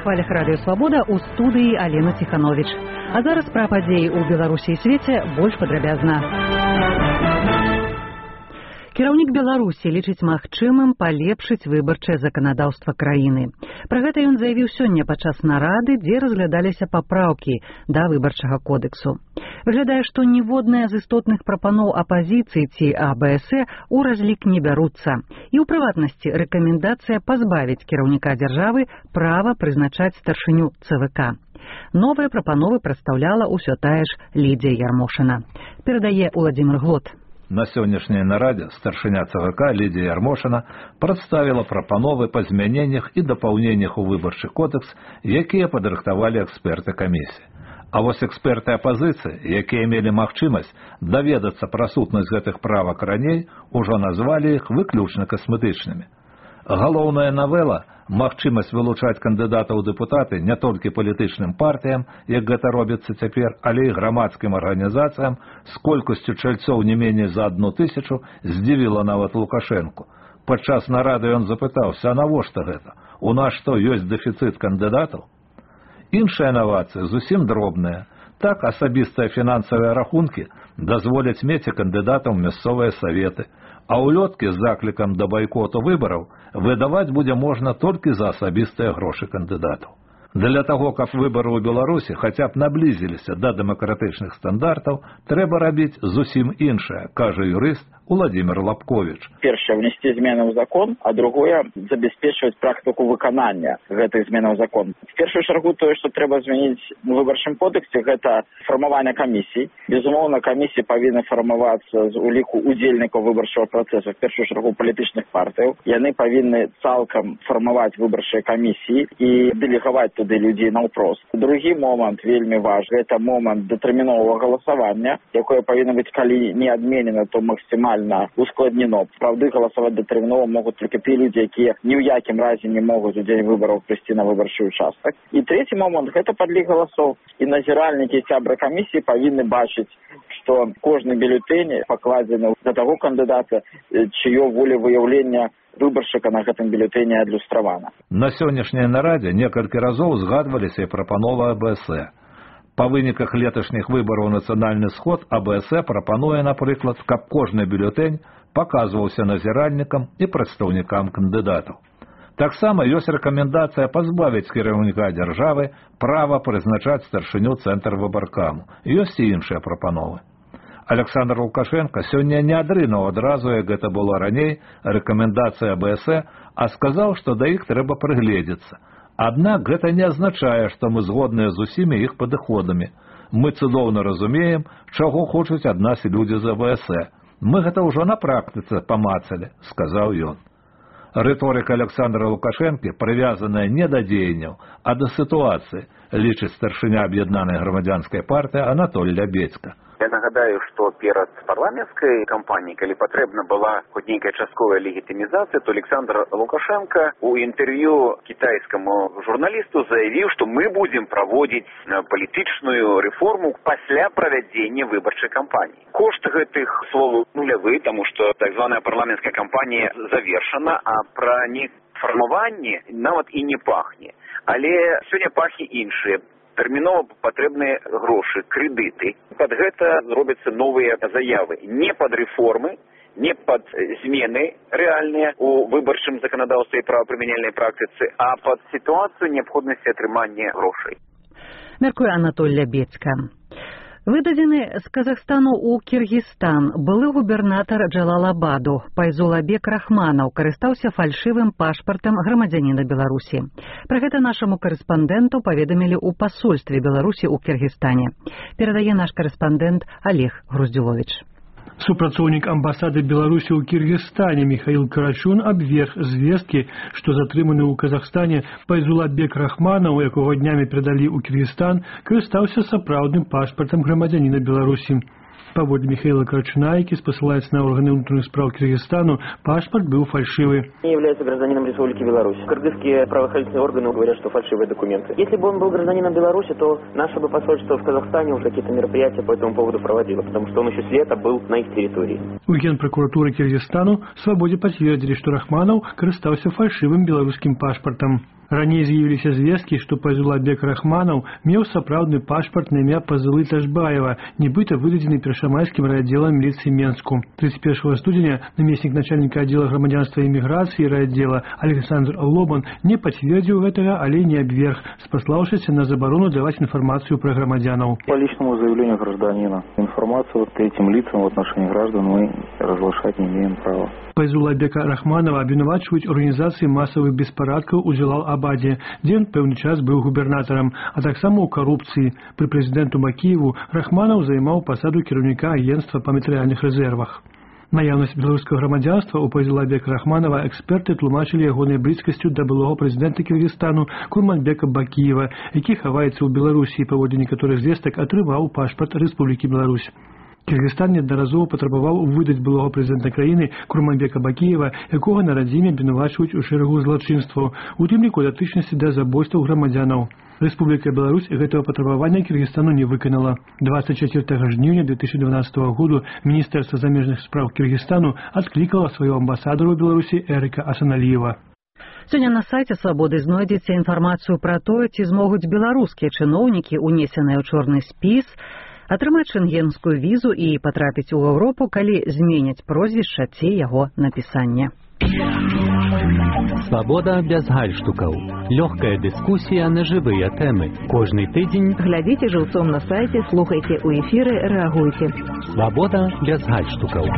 хвалях радыё Свабода ў студыі Алена Ціхановіч. А зараз пра падзеі ў Беларусі і свеце больш падрабязна. Кіраўнік Беларусі лічыць магчымым палепшыць выбарчае заканадаўства краіны. Пра гэта ён заявіў сёння падчас нарады, дзе разглядаліся папраўкі да выбарчага кодэксу. Выглядае, што ніводная з істотных прапаноў апазіцыі ці АБС у разлік не бяруцца. І ў прыватнасці рэкамендацыя пазбавіць кіраўніка дзяржавы права прызначаць старшыню ЦВК. Новыя прапановы прадстаўляла ўсё тая ж Лідзія Ярмошына. Перадае Уладзімир Глот. На сённяшняй нарадзе старшыня ЦВК Лідзія Ярмошына прадставіла прапановы па змяненнях і дапаўненнях у выбарчы кодэкс, якія падрыхтавалі эксперты камісіі. А вось эксперты апазіцыі, якія мелі магчымасць даведацца пра сутнасць гэтых правак раней, ужо назвалі іх выключна касметычнымі. Галоўная навела – магчымасць вылучаць кандыдатаў у дэпутаты не толькі палітычным партыям, як гэта робіцца цяпер, але і грамадскім арганізацыям з колькасцю чальцоў не меней за 1000 здзівіла нават Лукашэнку. Падчас нарады ён запытаўся, а навошта гэта? У нас што, ёсць дэфіцыт кандыдатаў? Іншая навацыя зусім дробная. Так асабістыя фінансавыя рахункі дазволяць мець і кандыдатам мясцовыя саветы, а ўлёткі з заклікам да байкоту выбараў выдаваць будзе можна толькі за асабістыя грошы кандыдатаў. Для таго, каб выбары ў Беларусі хаця б наблізіліся да дэмакратычных стандартаў, трэба рабіць зусім іншае, кажа юрыст Уладзімир Лапковіч. Першае, внести змены ў закон, а другое, забяспечваць практыку выканання гэтых зменаў ў закон. В першую чаргу тое, што трэба змяніць у выбарчым кодексе, гэта фармаванне камісій. Безумоўна, камісіі павінны фармавацца з уліку удзельнікаў выбарчага працэсу, в першую чаргу палітычных партыяў. Яны павінны цалкам фармаваць выбарчыя камісіі і дэлегаваць туды людзей наўпрост. Другі момант вельмі важны, гэта момант датэрміновага галасавання, якое павінна быць, калі не адменена, то максімальна ускладнено. Правды, галасаваць датэрмінова могуць толькі тыя людзі, якія ні ў якім разе не могуць у дзень выбараў прыйсці на выбарчы участак. І трэці момант – гэта падлік галасоў. І назіральнікі і сябры камісіі павінны бачыць, што кожны бюлетэнь пакладзены да таго кандыдата, чыё волевыяўлення выбаршчыка на гэтым бюлетэні адлюстравана. На сённяшняй нарадзе некалькі разоў згадваліся і прапановы АБС. Па выніках леташніх выбараў нацыянальны сход АБС прапануе, напрыклад, каб кожны бюлетэнь паказваўся назіральнікам і прадстаўнікам кандыдатаў. Таксама ёсць рэкамендацыя пазбавіць кіраўніка дзяржавы права прызначаць старшыню цэнтрвыбаркаму. Ёсць і іншыя прапановы. Александр Лукашенко сёння не адрынуў адразу, як гэта было раней, рэкамендацыі АБС, а сказаў, што да іх трэба прыгледзецца. Аднак гэта не азначае, што мы згодныя з усімі іх падыходамі. Мы цудоўна разумеем, чаго хочуць ад нас людзі з АБС. Мы гэта ўжо на практыцы памацалі, сказаў ён. Рыторыка Александра Лукашэнкі прывязаная не да дзеянняў, а да сітуацыі, лічыць старшыня аб'яднанай грамадзянскай партыі Анатоль Лябедзька. Я нагадаю, што перад парламенцкай кампаніяй, калі патрэбна была хоць нейкая частковая легітымізацыя, то Александр Лукашенко у інтэрв'ю кітайскаму журналісту заявіў, што мы будзем праводзіць палітычную рэформу пасля правядзення выбарчай кампаніі. Кошт гэтых словаў нулявы, таму што так званая парламенцкая кампанія завершана, а пра фармаванне нават і не пахне. Але сёння пахне іншае. Тэрмінова патрэбныя грошы, крэдыты. Пад гэта зробяцца новыя заявы. Не пад рэформы, не пад змены рэальныя ў выбарчым заканадаўстве і правапрымяняльнай практыцы, а пад сітуацыю неабходнасці атрымання грошай. Мяркуе Анатоль Лябедзька. Выдадзены з Казахстану ў Кіргізстан былы губернатар Джалалабаду Пайзулабек Рахманаў карыстаўся фальшывым пашпартам грамадзяніна Беларусі. Пра гэта нашаму карэспандэнту паведамілі ў пасольстве Беларусі ў Кіргізстане. Перадае наш карэспандэнт Олег Груздзіловіч. Супрацоўнік амбасады Беларусі ў Кіргізстане Михаил Карачун абверг звесткі, што затрыманы ў Казахстане Пайзулабек Рахманаў, якога днямі перадалі ў Кіргізстан, карыстаўся сапраўдным пашпартам грамадзяніна Беларусі. Паводле Михаила Карачуна, які спасылаецца на органы внутренних справ Киргизстану, паспорт был фальшивый. Не является гражданином Республики Беларусь. Кыргызские правоохранительные органы говорят, что фальшивые документы. Если бы он был гражданином Беларуси, то наше бы посольство в Казахстане уже какие-то мероприятия по этому поводу проводило, потому что он еще с лета был на их территории. У Генпрокуратуры Киргизстану «Свободе» подтвердили, что Рахманов карыстаўся фальшивым белорусским пашпартом. Ранее з'явіліся звесткі, што Пайзулабек Рахманов меў сапраўдны пашпарт на імя Пазылы Ташбаева, нібыта выдадзены першамайскім райотделом милиции Менску. 31 студеня намеснік начальника отдела грамадзянства и миграции райотдела Александр Лобан не подтвердил этого, але не обверг, спаслаўшыся на заборону давать информацию про громадянов. По личному заявлению гражданина информацию вот этим лицам в отношении граждан мы разглашать не имеем права. Пайзулабека Рахманова абвінавачваюць организации массовых беспарадкаў у Джалал-Абаде, дзе ён пэўны час быў губернатором, а таксама ў карупцыі. Пры прэзідэнту Бакіеву Рахманов займаў пасаду кіраўніка агентства па матэрыяльных рэзервах. Наявнасць беларускага грамадзянства у Пайзулабека Рахманова эксперты тлумачылі ягонай блізкасцю да былога прэзідэнта Кіргізстану Курманбека Бакіева, які хаваецца ў Беларусі, паводле некаторых звестак атрымаў пашпарт Рэспублікі Беларусь. Киргизстан неаднаразова патрабаваў выдаць былога прэзідэнта краіны Курманбека Бакіева, якога на радзіме абвінавачваюць у шэрагу злачынстваў, у тым ліку датычнасці да забойстваў грамадзянаў. Рэспубліка Беларусь гэтага патрабавання Киргизстану не выканала. 24 жніўня 2012 году Міністэрства замежных спраў Киргизстану адклікала свайго амбасадару ў Беларусі Эрыка Асаналіева. Сёння на сайце «Свабоды» знойдзеце інфармацыю пра тое, ці змогуць беларускія чыноўнікі, унесеныя ў чорны спіс, атрымаць шэнгенскую візу і патрапіць у Еўропу, калі зменяць прозвішча ці яго напісанне. Свабода без гальштукаў. Лёгкая дыскусія на жывыя тэмы. Кожны тыдзень глядзіце жыўцом на сайце, слухайце ў эфіры, рэагуйце. Свабода без гальштукаў.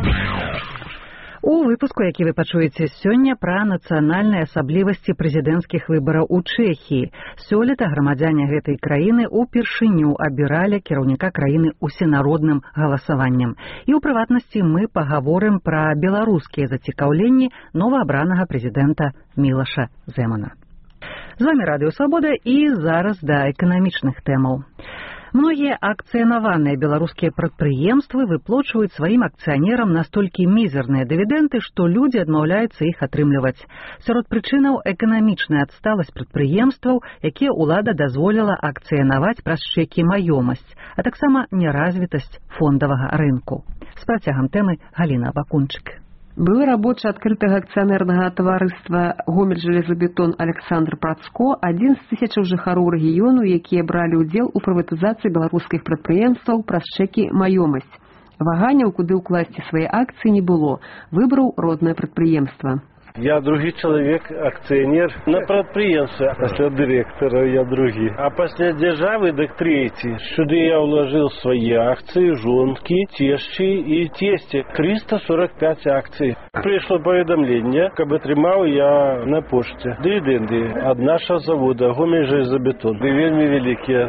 У выпуску, які вы пачуеце сёння, пра нацыянальныя асаблівасці прэзідэнцкіх выбараў у Чэхіі. Сёлета грамадзяне гэтай краіны ўпершыню абіралі кіраўніка краіны усенародным галасаваннем. І ў прыватнасці мы пагаворым пра беларускія зацікаўленні новаабранага прэзідэнта Мілаша Зэмана. З вамі Радыё Свабода і зараз да эканамічных тэмаў. Многія акцыянаваныя беларускія прадпрыемствы выплочваюць сваім акцыянерам настолькі мізерныя дывідэнды, што людзі адмаўляюцца іх атрымліваць. Сярод прычынаў эканамічная адсталасць прадпрыемстваў, якія ўлада дазволіла акцыянаваць праз чэкі маёмасць, а таксама няразвітасць фондавага рынку. З працягам тэмы Галіна Бакунчык. Былы рабочы адкрытага акцыянернага таварыства «Гомель-Железобетон» Александр Працко – адзін з тысячаў жыхароў рэгіёну, якія бралі ўдзел у прыватызацыі беларускіх прадпрыемстваў праз чэкі маёмасць. Ваганняў, куды ўкласці свае акцыі, не было. Выбраў роднае прадпрыемства. Я другі чоловік, акціонер на підприємстві. Після директора я другий. А після держави так третій. Сюди я вложив свої акції, жонки, тещі і тесті. 345 акцій. Прийшло повідомлення, як отримав я на пошті. Дивіденди від нашого заводу «Гомель-Железобетон». Вельми великі.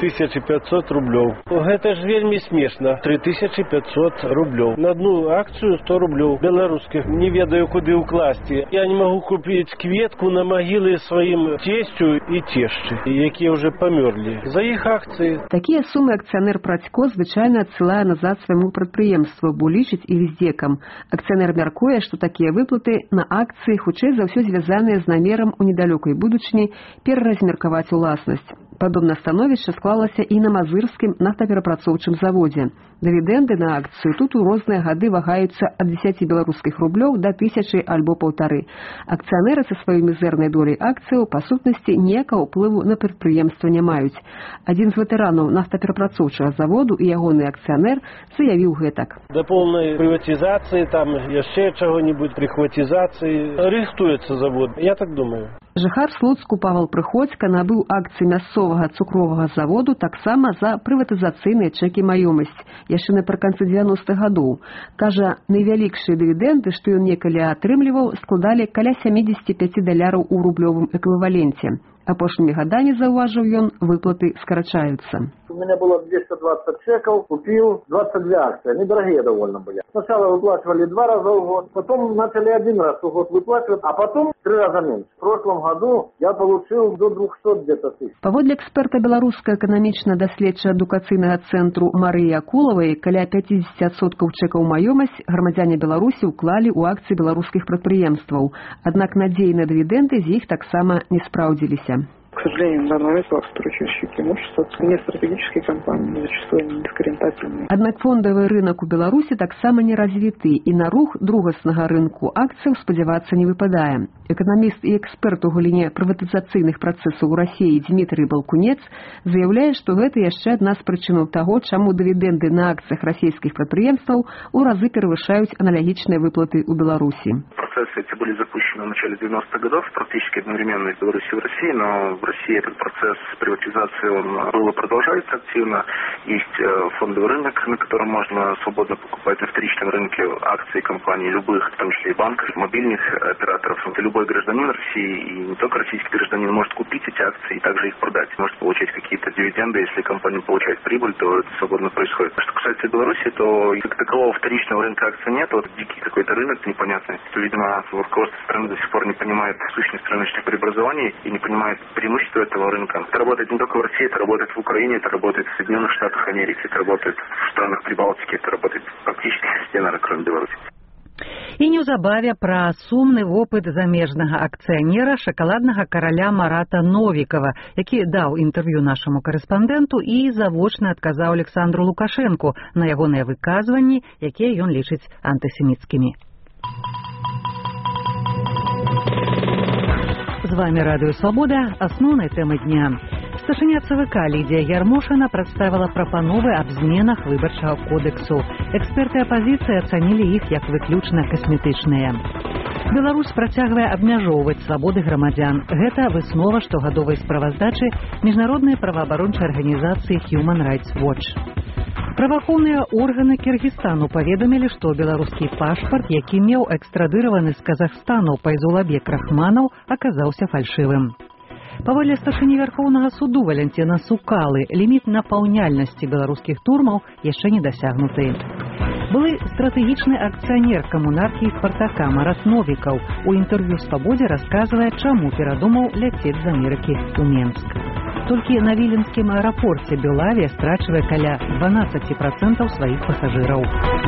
3500 рублів. Це ж вельми смішно. 3500 рублів. На одну акцію 100 рублів. Білоруських. Не ведаю, куди укласти. Я не могу купить кветку на могилы своим тестю и тещи, які уже померли. За их акции. Такие суммы акционер Прадько звычайно отсылая назад своему предприемству, бо лічыць і вездекам. Акционер мяркуе, что такие выплаты на акции хутчэй за ўсё звязаныя з намерам у недалёкай будучыні пераразмеркаваць уласнасць. Падобна становішча склалася і на Мазырскім нафтаперапрацоўчым заводзе. Дывідэнды на акцыю тут у розныя гады вагаюцца ад 10 беларускіх рублёў да 1000 альбо 1,5. Акцыянеры са сваёй мізэрнай доляй акцыяў па сутнасці ніякага ўплыву на прадпрыемства не маюць. Адзін з ветэранаў нафтаперапрацоўчага заводу і ягоны акцыянер заявіў гэтак. Да полной приватизации, там яшчэ чаго-нибудь прихватизации рыхтуецца завод, я так думаю. Жыхар Слуцку Павел Прыходзька набыў акцыі мясцовага цукровага заводу таксама за прыватызацыйныя чэкі маёмасць яшчэ напрыканцы 90-х гадоў. Кажа, найвялікшыя дывідэнды, што ён некалі атрымліваў, складалі каля $75 у рублёвым эквіваленце. Апошнімі гадамі, заўважыў ён, выплаты скарачаюцца. У меня было 220 шеков, купил 22 акции. Они дорогие довольно были. Сначала выплачивали 2 раза в год, потом начали 1 раз в год выплачивать, а потом 3 раза меньше. В прошлом году я получил до 200 где-то тысяч. Паводле эксперта беларускага эканамічна-даследча-адукацыйнага цэнтру Марыі Акулавай, каля 50% чэкаў маёмасць грамадзяне Беларусі ўклалі ў акцыі беларускіх прадпрыемстваў. Аднак надзеі на дывідэнды з іх таксама не спраўдзіліся. К сожалению, данного этого встречающие преимущества не стратегические компании, зачастую низкорентабельные. Аднак фондавы рынок у Беларусі таксама не развіты, і на рух другаснага рынку акцыяў спадзявацца не выпадае. Эканаміст і эксперт у галіне прыватызацыйных працэсаў у Расіі Дмітрый Балкунец заяўляе, што гэта яшчэ адна з прычынаў таго, чаму дывідэнды на акцыях расійскіх прадпрыемстваў у разы перавышаюць аналагічныя выплаты ў Беларусі. Процессы эти были запущены в начале 90-х годов, практически одновременно в Беларуси и в России, но в России этот процесс приватизации он был и продолжается активно. Есть фондовый рынок, на котором можно свободно покупать на вторичном рынке акции компаний любых, в том числе и банков, мобильных операторов. Любой гражданин России, и не только российский гражданин, может купить эти акции и также их продать. Может получать какие-то дивиденды, если компания получает прибыль, то это свободно происходит. Что касается Беларуси, то как такового вторичного рынка акций нет, вот дикий какой-то рынок непонятный, то, видимо, руководство страны до сих пор не понимает сущность рыночных преобразований и не понимает преимущества этого рынка. Это работает не только в России, это работает в Украине, это работает в Соединенных Штатах Америки, это работает в странах Прибалтики, это работает практически везде, наверное, кроме Беларуси. І неўзабаве пра сумны вопыт замежнага акцыянера шакаладнага караля Марата Новікава, які даў інтэрв'ю нашаму карэспандэнту і завочна адказаў Александру Лукашэнку на ягоныя выказванні, якія ён лічыць антысеміцкімі. З вами Радыё Свабода, асноўнай тэмы дня. Старшыня ЦВК Лідія Ярмошына прадставіла прапановы аб зменах выбарчага кодэксу. Эксперты апазіцыі ацанілі іх як выключна касметычныя. Беларусь працягвае абмяжоўваць свабоды грамадзян. Гэта выснова штогадовай справаздачы міжнароднай праваабарончай арганізацыі Human Rights Watch. Праваахоўныя органы Кыргызстану паведамілі, што беларускі пашпарт, які меў экстрадыраваны з Казахстану Пайзулабек Рахманаў, аказаўся фальшывым. Паводле старшыні Вярхоўнага суду Валянціна Сукалы, ліміт напаўняльнасці беларускіх турмаў яшчэ не дасягнуты. Былы стратэгічны акцыянер камунаркі «Спартака» Марат Новікаў у інтэрв'ю «Свабодзе» расказвае, чаму перадумаў ляцець з Амерыкі ў Менск. Толькі на віленскім аэрапорце Белавія страчвае каля 12% сваіх пасажыраў.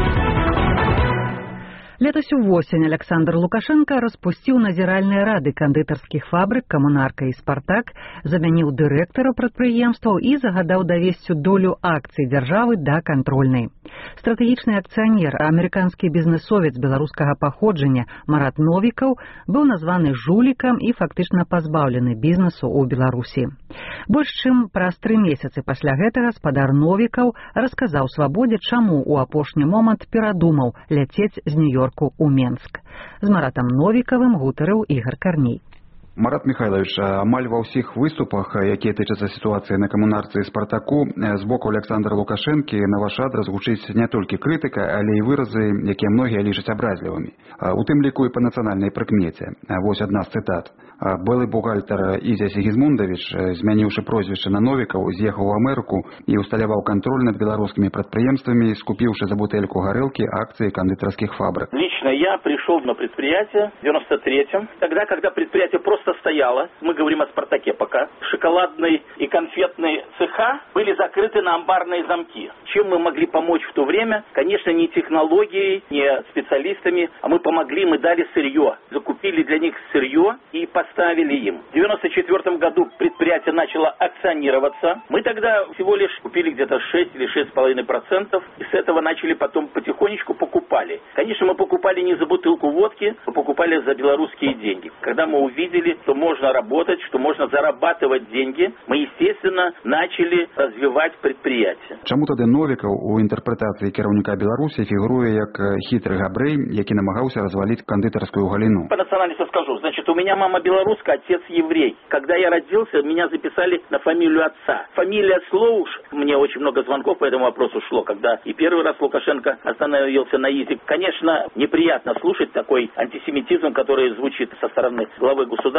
Летась увосень Александр Лукашенко распусціў назіральныя рады кандытарскіх фабрык «Камунарка» і «Спартак», замяніў дырэктара прадпрыемстваў і загадаў давесці долю акцый дзяржавы да кантрольнай. Стратэгічны акцыянер, амерыканскі бізнесовец беларускага паходжання Марат Новікаў быў названы жулікам і фактычна пазбаўлены бізнесу ў Беларусі. Больш чым праз 3 месяцы пасля гэтага спадар Новікаў расказаў «Свабодзе», чаму ў апошні момант перадумаў ляцець з Нью-Йорку ў Менск. З Маратам Новікавым гутарыў Ігор Карней. Марат Михайлович, амаль ва ўсіх выступах, якія тычацца сітуацыі на камунарцы і «Спартаку», з боку Александра Лукашэнкі на ваш адрас гучыць не толькі крытыка, але і выразы, якія многія лічаць абразлівымі. У тым ліку і па нацыянальнай прыкмеце. Вось адна з цытат. Былы бухгалтар Ізя Сігізмундавіч, змяніўшы прозвішча на Новікаў, з'ехаў у Амерыку і усталяваў кантроль над беларускімі прадпрыемствамі, скупіўшы за бутэльку гарэлкі акцыі кондитерских фабрик. Лично я пришел на предприятие в 93-м, тогда, когда предприятие просто стояло, мы говорим о «Спартаке» пока, шоколадные и конфетные цеха были закрыты на амбарные замки. Чем мы могли помочь в то время? Конечно, не технологией, не специалистами, а мы помогли, мы дали сырье, закупили для них сырье и поставили им. В 94 году предприятие начало акционироваться. Мы тогда всего лишь купили где-то 6 или 6,5%, и с этого начали потом потихонечку покупали. Конечно, мы покупали не за бутылку водки, мы покупали за белорусские деньги. Когда мы увидели, что можно работать, что можно зарабатывать деньги, мы, естественно, начали развивать предприятие. Чому тоді Новікаў у інтэрпрэтацыі кіраўніка Беларусі фігуруе як хитрый габрэй, які намагаўся развалить кондитерскую галину? По национальности скажу. Значит, у меня мама белоруска, отец еврей. Когда я родился, меня записали на фамилию отца. Фамилия Слоуш. Мне очень много звонков по этому вопросу шло, когда и первый раз Лукашенко остановился на язык. Конечно, неприятно слушать такой антисемитизм, который звучит со стороны главы государства.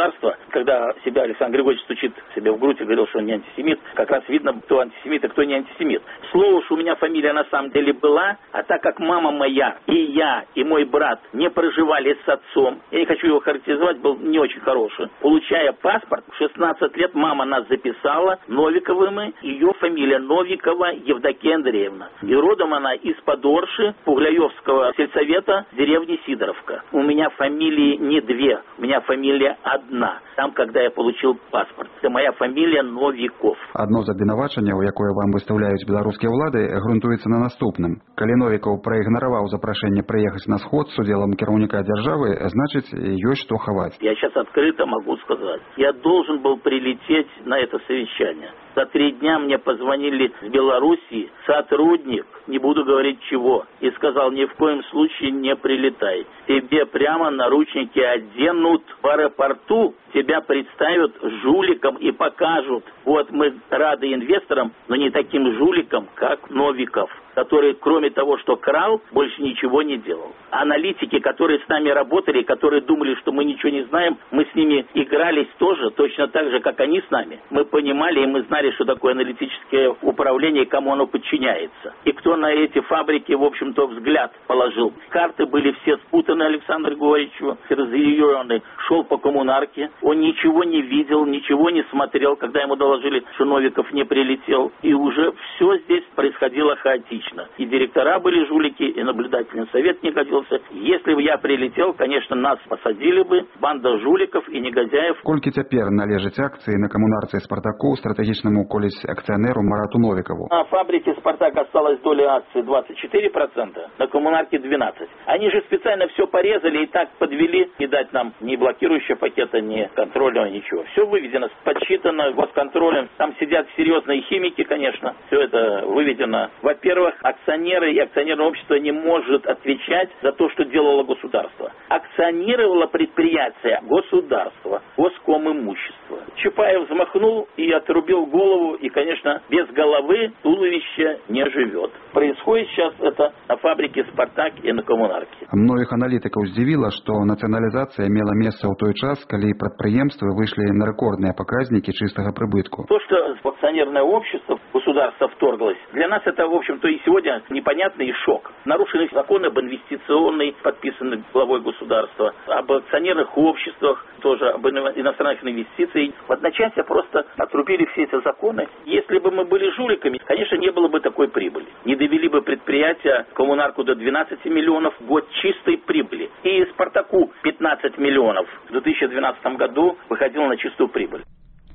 государства, когда себя Александр Григорьевич стучит себе в грудь и говорил, что он не антисемит, как раз видно, кто антисемит, а кто не антисемит. Слово, что у меня фамилия на самом деле была, а так как мама моя и я, и мой брат не проживали с отцом, я не хочу его характеризовать, был не очень хороший. Получая паспорт, в 16 лет мама нас записала Новиковыми, ее фамилия Новикова Евдокия Андреевна. И родом она из-под Орши, Пугляевского сельсовета, деревни Сидоровка. У меня фамилии не две, у меня фамилия одна. Там, когда я получил паспорт. Это моя фамилия Новиков. Одно з абвінавачанняў, якое вам выстаўляюць беларускія ўлады, грунтуецца на наступным. Калі Новікаў праігнараваў запрашэнне прыехаць на сход с удзелам кіраўніка дзяржавы, значыць, ёсць што хаваць. Я сейчас открыто могу сказать. Я должен был прилететь на это совещание. За 3 дня мне позвонили с Белоруссии сотрудник, не буду говорить чего, и сказал, ни в коем случае не прилетай. Тебе прямо наручники оденут в аэропорту, тебя представят жуликом и покажут. Вот мы рады инвесторам, но не таким жуликам, как Новиков, который, кроме того, что крал, больше ничего не делал. Аналитики, которые с нами работали, которые думали, что мы ничего не знаем, мы с ними игрались тоже, точно так же, как они с нами. Мы понимали и мы знали, что такое аналитическое управление и кому оно подчиняется. И кто на эти фабрики, в общем-то, взгляд положил. Карты были все спутаны Александру Григорьевичу, разъяренный, шел по коммунарке. Он ничего не видел, ничего не смотрел, когда ему доложили, что Новиков не прилетел. И уже все здесь происходило хаотично. И директора были жулики, и наблюдательный совет не годился. Если бы я прилетел, конечно, нас посадили бы, банда жуликов и негодяев. Колькі цяпер належаць акцыі на камунарцы «Спартаку» стратэгічнаму колись акцыянеру Марату Новикову? На фабрике «Спартак» осталась доля акций 24%, на коммунарке 12%. Они же специально все порезали и так подвели, не дать нам ни блокирующего пакета, ни контрольного, ничего. Все выведено, подсчитано госконтролем. Там сидят серьезные химики, конечно. Все это выведено. Во-первых, акционеры и акционерное общество не может отвечать за то, что делало государство. Акционировало предприятие государство, госком имущество. Чапаев взмахнул и отрубил голову, и, конечно, без головы туловище не живет. Происходит сейчас это на фабрике «Спартак» и на коммунарке. Многих аналитиков удивило, что национализация имела место в той час, когда предприемства вышли на рекордные показники чистого прибытку. То, что в акционерное общество государство вторглось, для нас это, в общем-то, и сегодня непонятный шок. Нарушены законы об инвестиционной, подписанные главой государства, об акционерных обществах, тоже об иностранных инвестициях. В одночасье просто отрубили все эти законы. Если бы мы были жуликами, конечно, не было бы такой прибыли. Не довели бы предприятия коммунарку до 12 миллионов в год чистой прибыли. И «Спартаку» 15 миллионов в 2012 году выходил на чистую прибыль.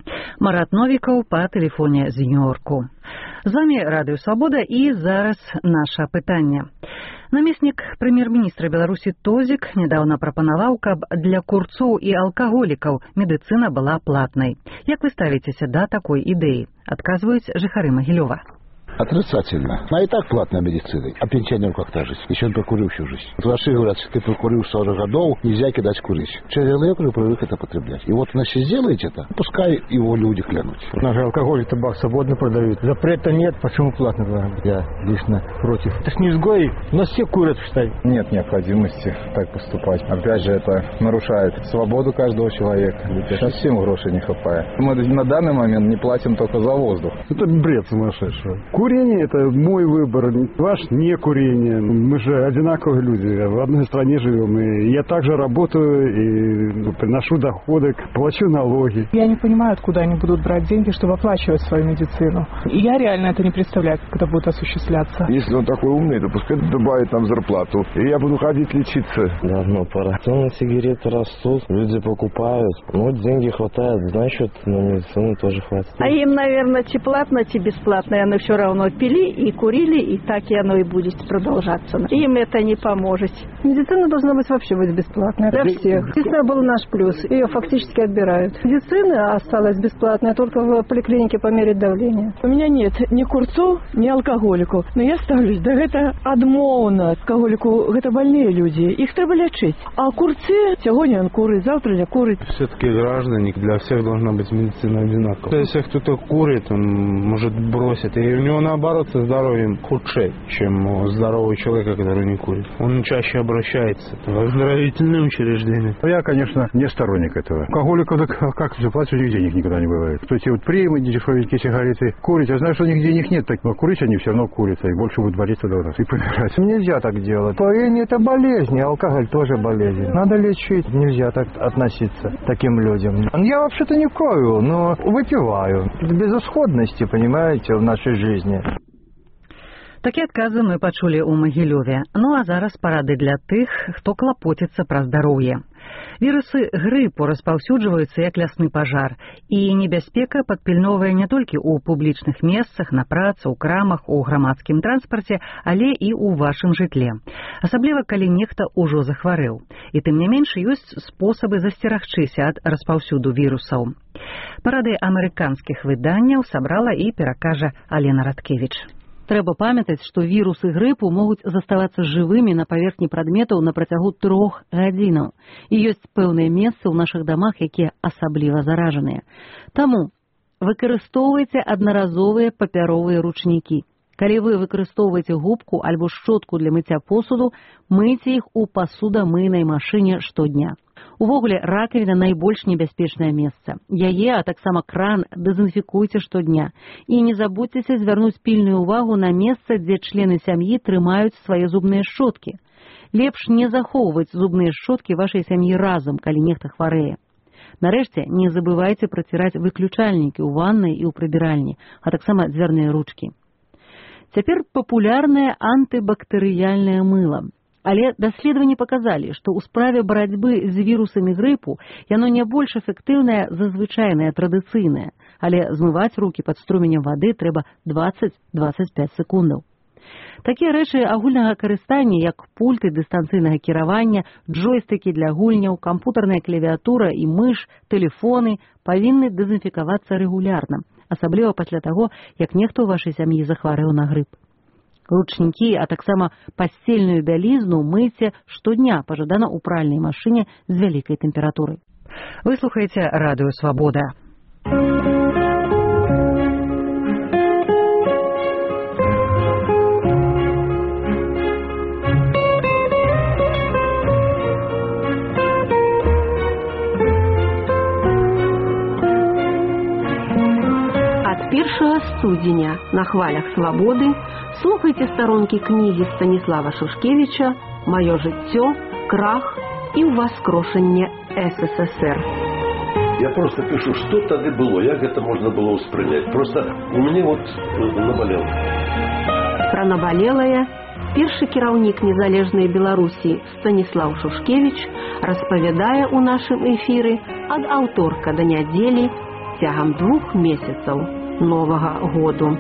Марат Новікаў па тэлефоне з Нью-Йорку. З вами Радыё Свабода і зараз наша пытанне. Намеснік прэм'ер-міністра Беларусі Тозік недаўна прапанаваў, каб для курцоў і алкаголікаў медыцына была платнай. Як вы ставіцеся да такой ідэі? Адказваюць жыхары Магілёва. Отрицательно. А и так платная медицина. А пенсионер как-то жить, еще он прокурил всю жизнь. Врачи говорят, что ты прокурил 40 годов, нельзя кидать курить. Человек привык это потреблять. И вот если сделаете это, пускай его люди клянут. Наши алкоголь и табак свободно продают. Запрета нет, почему платно должно быть? Я лично против. Это ж не изгои, у нас все курят, считай. Нет необходимости так поступать. Опять же, это нарушает свободу каждого человека. Сейчас всем грошей не хватает. Мы на данный момент не платим только за воздух. Это бред сумасшедший. Курение – это мой выбор, ваш не курение. Мы же одинаковые люди, в одной стране живем. И я также работаю и приношу доходы, плачу налоги. Я не понимаю, откуда они будут брать деньги, чтобы оплачивать свою медицину. И я реально это не представляю, как это будет осуществляться. Если он такой умный, то пускай добавит нам зарплату. И я буду ходить лечиться. Давно пора. Цены сигареты растут, люди покупают. Ну, деньги хватает, значит, на медицину тоже хватит. А им, наверное, чи платно, чи бесплатно, они все равно пили и курили, и так и оно и будет продолжаться. Им это не поможет. Медицина должна быть вообще бесплатной для всех. Медицина был наш плюс, ее фактически отбирают. Медицина осталась бесплатная только в поликлинике померить давление. У меня нет ни курцов, ни алкоголиков. Но я ставлюсь, да это адмоўна. Алкоголику это больные люди, их треба лечить. А курцы, сегодня он курит, завтра не курит. Все-таки граждане, для всех должна быть медицина одинаковая. Если кто-то курит, он может бросить, и у него наоборот, со здоровьем худшее, чем у здорового человека, который не курит. Он чаще обращается в оздоровительные учреждения. Я, конечно, не сторонник этого. Алкоголиков, как заплатить, у них денег никогда не бывает. Кто эти вот премии, дешевенькие сигареты, курить, я знаю, что у них денег нет, но курить они все равно курят, и больше будут болеть до нас и помирать. Нельзя так делать. Курение — это болезнь, алкоголь тоже болезнь. Надо лечить, нельзя так относиться к таким людям. Я вообще-то не курю, но выпиваю. Это безысходности, понимаете, в нашей жизни. Такія адказы мы пачулі ў Магілёве. Ну а зараз парады для тых, хто клапоціцца пра здароўе. Вірусы грыпу распаўсюджваюцца як лясны пажар, і небяспека падпільновая не толькі ў публічных месцах, на працы, у крамах, у грамадскім транспарце, але і ў вашым жытле. Асабліва, калі нехта ўжо захварэў. І тым не менш ёсць спосабы засцерагчыся ад распаўсюду вірусаў. Парады амерыканскіх выданняў сабрала і перакажа Алена Радкевіч. Трэба памятаць, што вірусы грыпу могуць заставацца жывымі на паверхні прадметаў на працягу 3 гадзінаў. І ёсць пэўныя месцы ў нашых дамах, якія асабліва заражаныя. Таму выкарыстоўвайце аднаразовыя папяровыя ручнікі. Калі вы выкарыстоўваеце губку альбо шчотку для мыцця посуду, мыйце іх у пасудамыйнай машыне штодня. Увогуле, ракавіна найбольш небяспечнае месца. Яе, а таксама кран дэзінфікуйце штодня. І не забудзьцеся звярнуць пільную ўвагу на месца, дзе члены сям'і трымаюць свае зубныя шчоткі. Лепш не захоўваць зубныя шчоткі вашай сям'і разам, калі нехта хварэе. Нарэшце, не забывайце праціраць выключальнікі ў ваннай і ў прыбіральні, а таксама дзвярныя ручкі. Цяпер папулярнае антыбактэрыяльнае мыла. Але даследаванні паказалі, што ў справе барацьбы з вірусамі грыпу яно не больш эфектыўнае за звычайнае традыцыйнае, але змываць рукі пад струменем вады трэба 20-25 секундаў. Такія рэчы агульнага карыстання, як пульты дыстанцыйнага кіравання, джойстыкі для гульняў, кампутарная клавіатура і мыш, тэлефоны павінны дэзінфікавацца рэгулярна, асабліва пасля таго, як нехта ў вашай сям'і захварэў на грып. Ручнікі, а таксама пасцельную бялізну мыйце штодня, пажадана ў пральнай машыне з вялікай тэмпературай. Вы слухаеце радыё «Свабода». Ад 1 студзеня на хвалях «Свабоды» слухайте старонкі кнігі Станіслава Шушкевіча «Маё жыццё, крах і ўваскрошанне СССР». Я просто пишу, что тогда было, як это можно было воспринять. Просто у меня вот наболело. Пра набалелае першы кіраўнік незалежнай Беларусі Станіслав Шушкевіч распавядае ў нашым эфіры ад аўторка да нядзелі цягам 2 месяцаў новага году.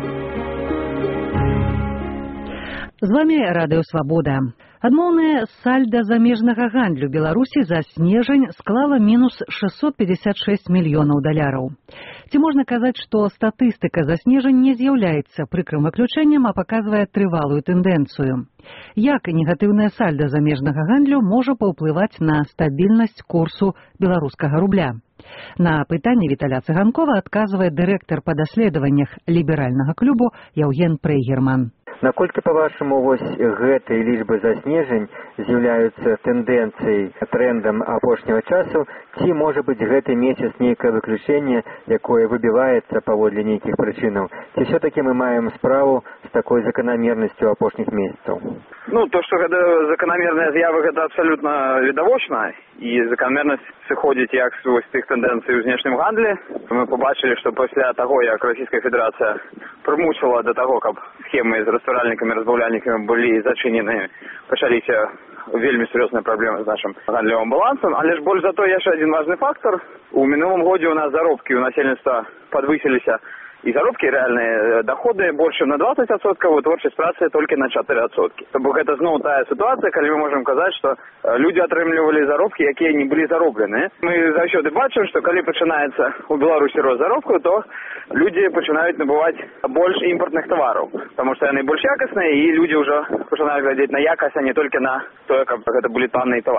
З вами радыё «Свабода». Адмоўнае сальда замежнага гандлю Беларусі за снежань склала мінус 656 мільёнаў даляраў. Ці можна казаць, што статыстыка за снежань не з'яўляецца прыкрым выключэннем, а паказвае трывалую тэндэнцыю? Як негатыўнае сальда замежнага гандлю можа паўплываць на стабільнасць курсу беларускага рубля? На пытанне Віталя Цыганкова адказвае дырэктар па даследаваннях ліберальнага клубу Яўген Прейгерман. Наколькі, па-вашаму, вось гэтай лічбы за снежань з'яўляюцца тэндэнцыяй, трэндам апошняга часу, ці, можа быць, гэты месяц нейкае выключэнне, якое выбіваецца паводле нейкіх прычынаў? Ці все-таки мы маем справу з такой заканамернасцю апошніх месяцаў? Ну, то, што гэта заканамерная з'ява, гэта абсалютна відавочна, і заканамернасць сыходзіць як з тых тэндэнцый у знешнім гандлі. Мы побачылі, што пасля таго, як Расійская Федэрацыя прымусіла да таго, каб схемы з растваральнікамі, разбаўляльнікамі былі зачынены, пачаліся вельмі сур'ёзныя праблемы з нашым гандлёвым балансам. Але ж больш за то яшчэ адзін важны фактор. У мінулым годзе у нас заробкі ў насельніцтва падвысіліся, і заробкі рэальныя доходы больше на 20%, вытворчасць працы толькі на 4%. То бок гэта зноў тая сітуацыя, калі мы можам казаць, што людзі атрымлівалі заробкі, якія не былі зароблены. Мы заўсёды бачым, што калі пачынаецца у Беларусі рост заробку, то людзі пачынаюць набываць больш імпартных тавараў, таму што яны больш якасныя, і людзі ўжо пачынаюць глядзець на якасць, а не толькі на тое, каб гэта былі танныя тавары.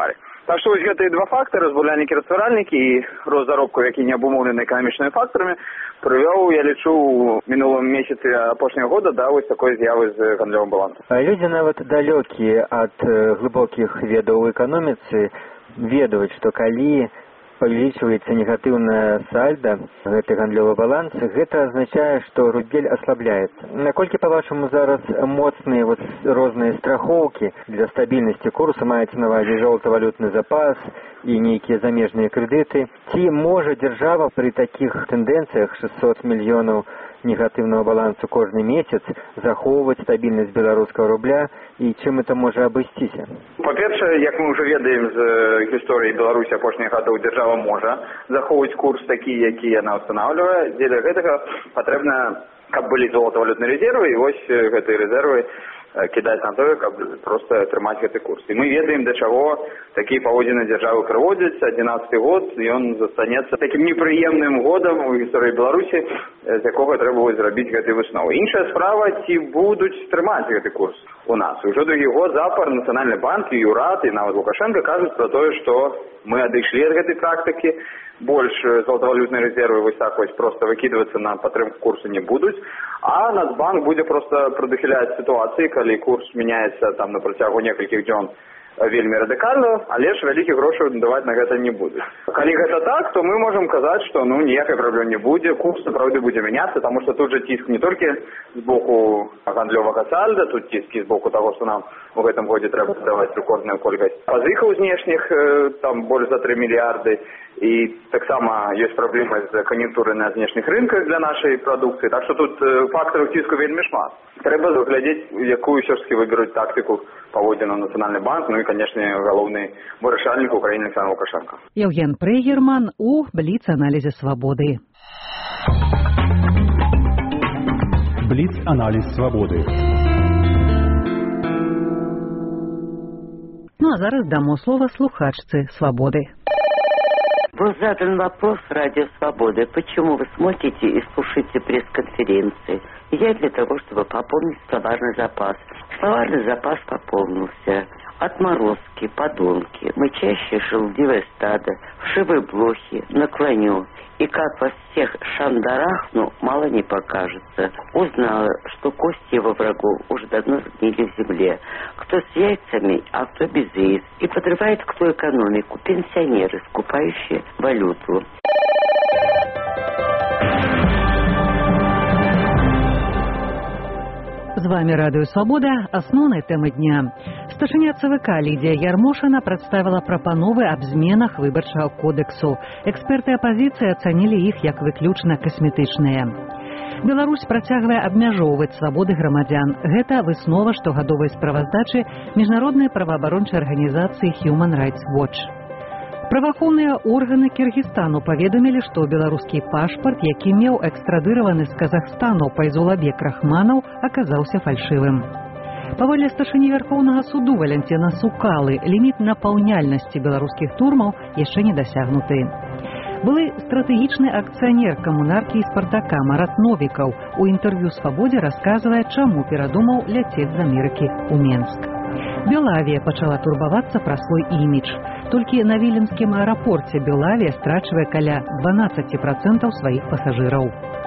Так што вось гэтыя два фактары, разбаўляльнікі, растваральнікі і рост заробкаў, які не абумоўлены эканамічнымі фактарамі, прывёў, я лічу, у мінулым месяцы апошняга года да вось такой з'явы з гандлёвым балансам. Людзі нават далёкія ад глыбокіх ведаў у эканоміцы ведаюць, што калі павялічваецца негатыўнае сальда, гэты гандлёвы баланс, гэта азначае, што рубель аслабляецца. Наколькі, па-вашаму, зараз моцныя розныя страхоўкі для стабільнасці курсу, маеце на ўвазе золатавалютны запас і нейкія замежныя крэдыты? Ці можа дзяржава пры такіх тэндэнцыях 600 мільёнаў негатыўнага балансу кожны месяц захоўваць стабільнасць беларускага рубля і чым это можа абысціся? Па-першае, як мы ўжо ведаем з гісторыі Беларусі апошніх гадоў, дзяржава можа захоўваць курс такі, які яна ўстанаўлівае. Дзеля гэтага патрэбна, каб былі золатавалютныя рэзервы, і вось гэтыя рэзервы кідаць на тое, каб проста трымаць гэты курс. І мы ведаем, да чаго такія паводзіны дзяржавы прыводзяць. 11-й год, ён застанецца такім непрыемным годам у гісторыі Беларусі, з якога трэба будзе зрабіць гэтай высновы. Іншая справа, ці будуць трымаць гэты курс у нас. Ужо другі год запар Нацыянальны банк і ўрад, і нават Лукашенко кажуць пра тое, што мы адышлі ад гэтай практыкі, больш золатавалютныя рэзервы вось так вось проста выкідвацца на падтрымку курсу не будуць, а Нацбанк будзе проста прадухіляць сітуацыі, калі курс мяняецца там на працягу некалькіх дзён вельмі радыкальна, але ж вялікіх грошай даваць на гэта не будуць. Калі гэта так, то мы можам казаць, што ніякай праблем не будзе, курс сапраўды будзе мяняцца, таму што тут жа ціск не толькі з боку гандлёвага сальда, тут ціск і з боку таго, што нам у гэтым годзе трэба даваць рэкордную колькасць пазыкаў знешніх, там больш за 3 мільярды, і таксама ёсць праблемы з кан'юнктурай на знешніх рынках для нашай прадукцыі, так што тут фактараў ціску вельмі шмат. Трэба заглядзець, якую ўсё ж такі выберуць тактыку паводзіну Нацыянальны банк, і, канешне, галоўны вырашальнік у краіне Александр Лукашенко. Евген Прейгерман у Бліц-аналізе свабоды. Бліц-аналіз свабоды. Ну а зараз дамо слово слухачцы свободы. Был задан вопрос Радио Свободы, почему вы смотрите и слушаете пресс-конференции. Я для того, чтобы пополнить словарный запас. Словарный запас пополнился. Отморозки, подонки, мычащее шелудивое стадо, вшивые блохи, наклоню. И как во всех шандарахну, мало не покажется. Узнала, что кости его врагов уже давно сгнили в земле. Кто с яйцами, а кто без яиц. И подрывает кто экономику. Пенсионеры, скупающие валюту. З вами Радыё Свабода, асноўнай тэмы дня. Старшыня ЦВК Лідія Ярмошына прадставіла прапановы аб зменах выбарчага кодэксу. Эксперты апазіцыі ацанілі іх як выключна касметычныя. Беларусь працягвае абмяжоўваць свабоды грамадзян. Гэта выснова штогадовай справаздачы міжнароднай праваабарончай арганізацыі Human Rights Watch. Праваахоўныя органы Кіргізстану паведамілі, што беларускі пашпарт, які меў экстрадыраваны з Казахстану Пайзулабек Рахманаў, аказаўся фальшывым. Паводле старшыні Вярхоўнага суду Валянціна Сукалы, ліміт напаўняльнасці беларускіх турмаў яшчэ не дасягнуты. Былы стратэгічны акцыянер камунаркі і Спартака Марат Новікаў у інтэрв'ю «Свабодзе» расказвае, чаму перадумаў ляцець з Амерыкі ў Менск. Белавія пачала турбавацца пра свой імідж. Толькі на віленскім аэрапорце Белавія страчвае каля 12% сваіх пасажыраў.